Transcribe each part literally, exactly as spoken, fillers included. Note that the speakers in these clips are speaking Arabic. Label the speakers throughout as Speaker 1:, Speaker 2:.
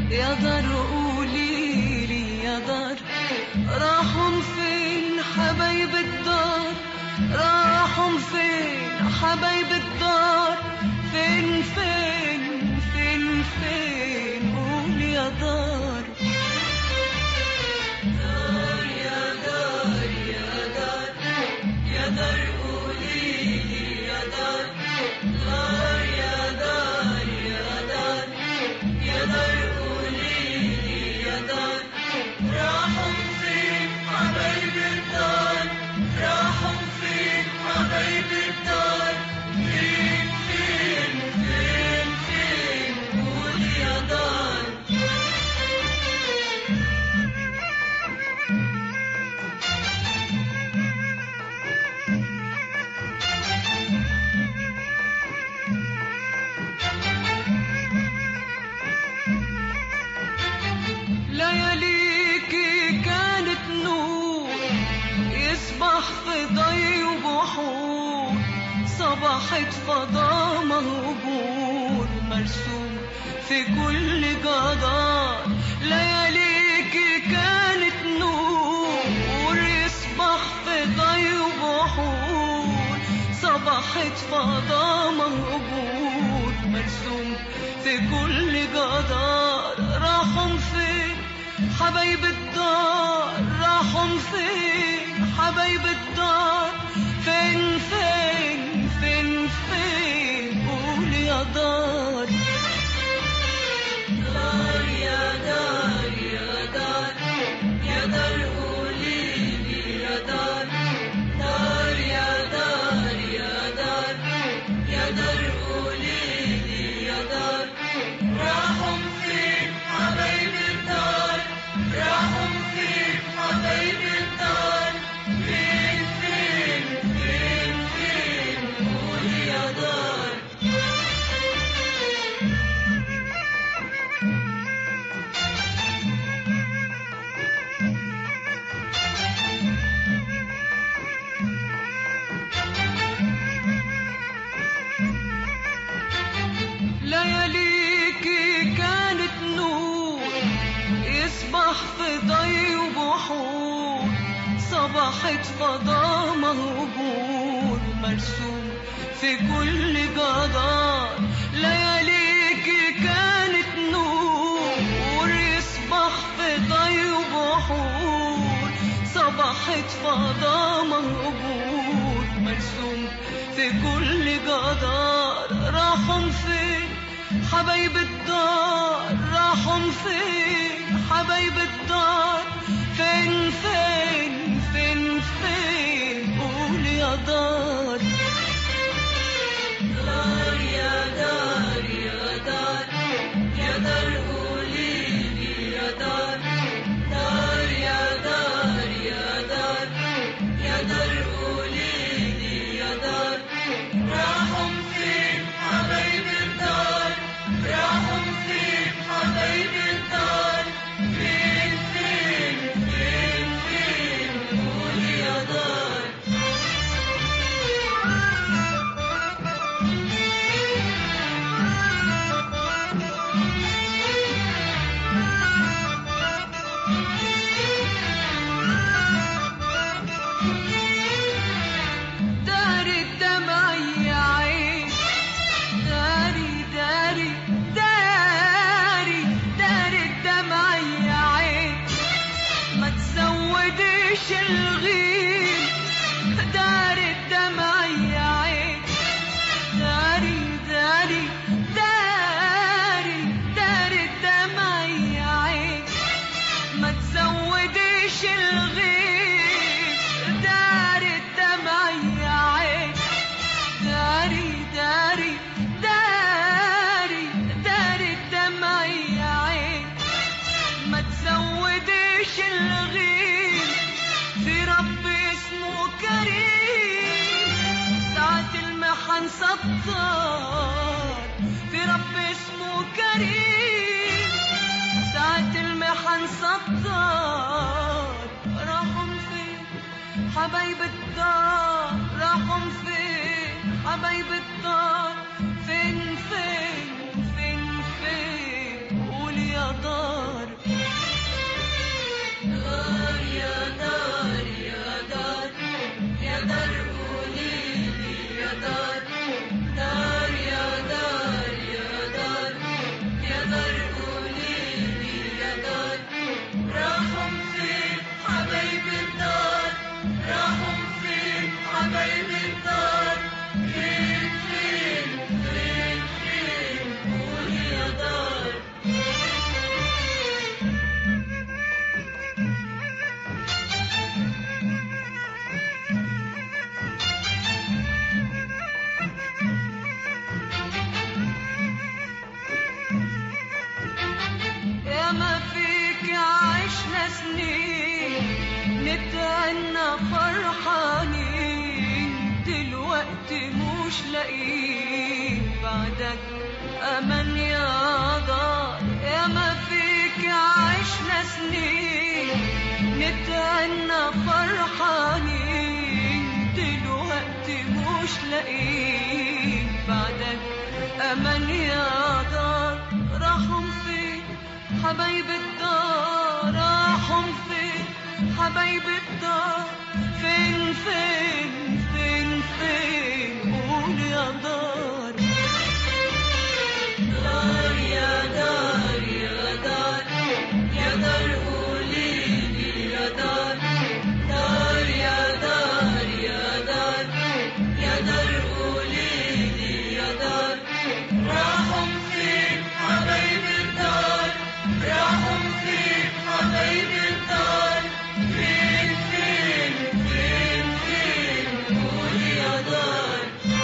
Speaker 1: يا دار قوليلي يا دار، راحوا فين حبايب الدار؟ راحوا فين حبايب الدار؟ فين فين فين فين قول يا دار. دار يا دار يا دار يا دار قوليلي يا دار. دار يا دار يا دار يا دار قوليلي يا دار. راحوا فين حبايب الدار؟ راحوا فين حبايب الدار؟ فين فين فين فين قول يا دار. لياليكي كانت نور يسبح في ضي وبحور، صبحت فضاء مهجور مرسوم في كل جدار. لياليكي كانت نور يسبح في ضي وبحور، صبحت فضاء مهجور مرسوم في كل جدار. راحوا فين حبايب الدار؟ راحوا فين حبايب الدار؟ فين فين فين فين قول يا دار. دار يا دار يا دار يا دار قوليلي يا دار. دار يا دار يا دار يا دار قوليلي يا دار. راحوا فين حبايب الدار؟ راحوا فين حبايب الدار؟ فين فين فين فين قول يا دار. لياليكي كانت نور يسبح في ضي وبحور، صبحت فضاء مهجور مرسوم في كل جدار. لياليكي كانت نور يسبح في ضي وبحور، صبحت فضاء مهجور مرسوم في كل جدار. راحوا فين حبايب الدار؟ راحوا فين حبايب الدار؟ فين فين فين فين قول يا دار. دار يا دار يا دار يا دار قوليلي يا دار. دار يا دار يا دار يا دار قوليلي يا دار. راحوا فين حبايب الدار؟ راحوا فين حبايب الدار؟ فين فين فين فين قول يا دار. داري الدمع يا عين، داري داري داري داري الدمع يا عين، ما تزوديش الغيم. داري الدمع يا عين، داري داري داري داري الدمع يا عين، ما تزوديش الغيم. داري الدمع يا عين، داري داري داري داري الدمع يا عين، ما تزوديش الغيم. في رب اسمه كريم ساعة المحن ستار. في رب اسمه كريم ساعة المحن ستار. راحوا فين حبايب الدار؟ راحوا فين حبايب الدار؟ فين فين فين فين قول يا يا دار. دار يا دار يا دار يا دار قوليلي يا دار. دار يا دار يا دار يا دار قوليلي يا دار. راحوا فين حبايب الدار؟ راحوا فين حبايب الدار؟ فين فين فين فين قولي يا دار. يا ما فيك عشنا سنين نتهنى فرحانين، دلوقتي مش لاقيين بعدك أمان يا دار. يا ما فيك عشنا سنين نتهنى فرحانين، دلوقتي مش لاقيين بعدك أمان يا دار. راحوا فين حبايب الدار؟ راحوا فين حبايب الدار؟ فين فين فين فين قول يا دار. دار يا دار يا دار يا دار قوليلي يا دار. دار يا دار يا دار يا دار قوليلي يا دار. راحوا فين حبايب الدار؟ راحوا فين حبايب الدار؟ فين فين فين فين قول يا دار.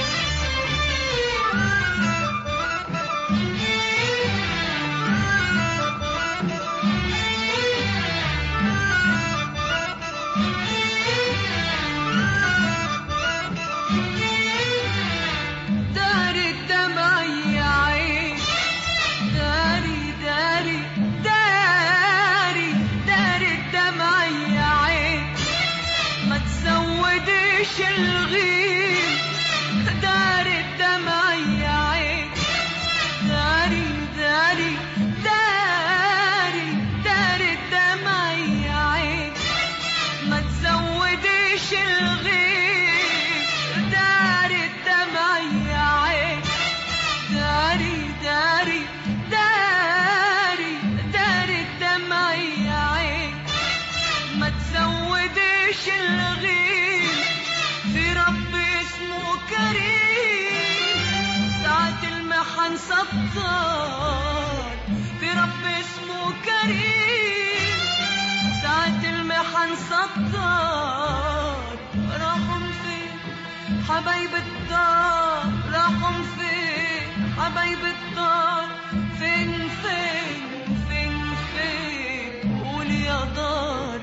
Speaker 1: داري الدمع يا عين، داري داري داري داري الدمع يا عين، ما تزوديش الغيم. داري الدمع يا عين، داري داري داري داري الدمع يا عين، ما تزوديش الغيم. داري الدمع يا عين، داري داري داري داري الدمع يا عين، ما تزوديش الغيم. في رب اسمه كريم ساعة المحن ستار. في رب اسمه كريم ساعة المحن ستار. راحوا فين حبايب الدار؟ راحوا فين حبايب الدار؟ فين فين فين فين قول يا دار.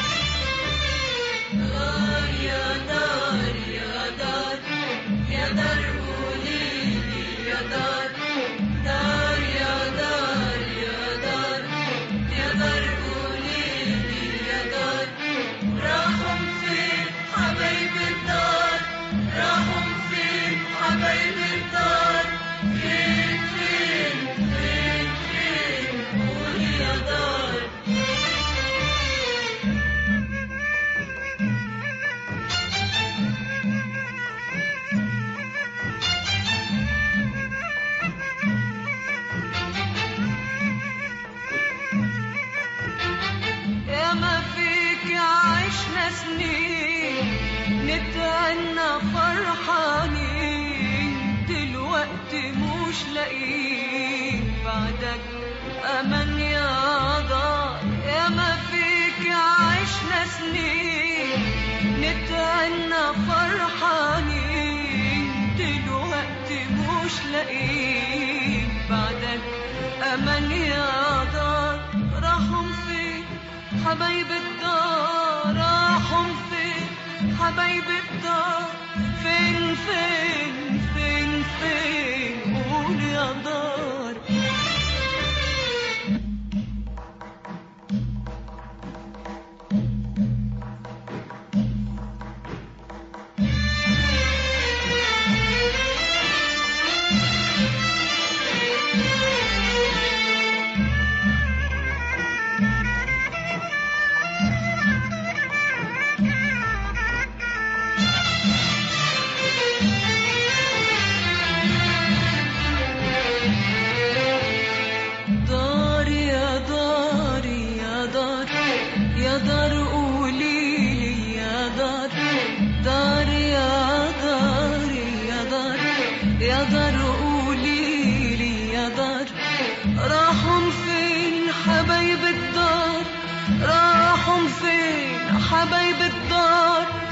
Speaker 1: دار يا دار يا دار يا دار قوليلي يا دار. دار يا دار يا دار يا دار قوليلي يا دار. راحوا فين حبايب الدار؟ راحوا فين حبايب الدار؟ فين فين فين فين قول يا دار. يا ما فيك عشنا سنين نتهنى فرحانين، دلوقتي مش لاقيين بعدك أمان يا دار. يا ما فيك عشنا سنين نتهنى فرحانين، دلوقتي مش لاقيين بعدك أمان يا دار. راحوا فين حبايب الدار؟ راحوا فين حبايب الدار؟ فين فين فين فين قول يا دار. حبايب الدار راحوا فين حبايب الدار